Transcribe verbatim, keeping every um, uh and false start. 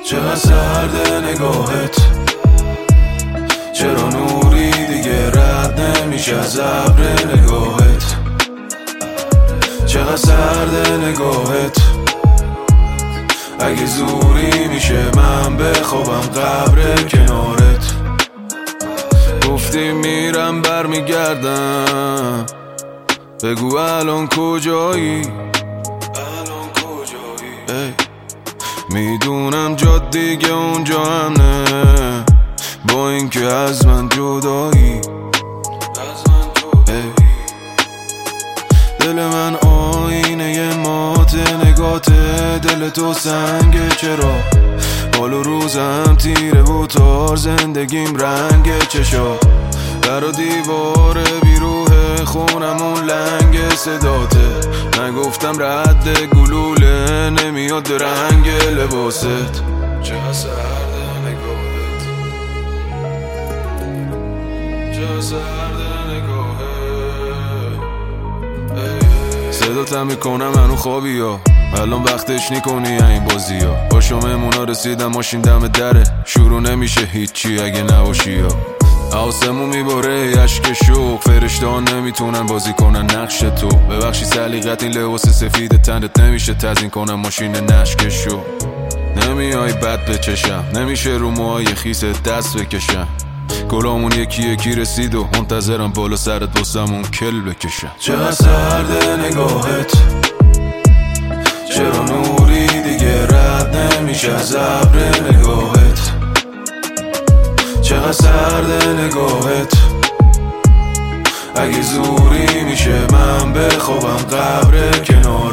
چقدر سرده نگاهت، چرا نوری دیگه رد نمیشه از ابر نگاهت. چقدر سرده نگاهت، اگه زوری میشه من بخوابم قبر کنارت. گفتی میرم برمیگردم، بگو الان کجایی؟ الان کجایی؟ ای میدونم جاد دیگه اونجا هم نه، با اینکه از من جدایی. دل من آینه ی مات نگاته، دل تو سنگه چرا حال و روزم تیره و تار، زندگیم رنگ چشا در و دیوار بیروه خونمون لنگ صداته. نگفتم رد گلوله نمیاد رنگ لباست. چه سرده نگاهت، چه سرده نگاهت. صداتم میکنم منو خوابی ها، الان وقتش نیکنی این بازی ها. باشو مهمونا رسیدم ماشین دم دره، شروع نمیشه هیچی اگه نباشی ها. آسمون میباره عشق شوق، فرشته ها نمیتونن بازی کنن نقش تو. ببخشی سلیقت این لباس سفید تنت نمیشه تزیین کنم ماشین نشکشو. نمیای بد بچشم، نمیشه رو موهای خیست دست بکشم. گلامون یکی یکی رسید و منتظرم بالا سرت واسمون کل بکشم. چقدر سرده نگاهت، چرا نوری دیگه رد نمیشه از ابر نگاهت. چقدر سرده نگاهت، اگه زوری میشه من بخوابم قبر کنار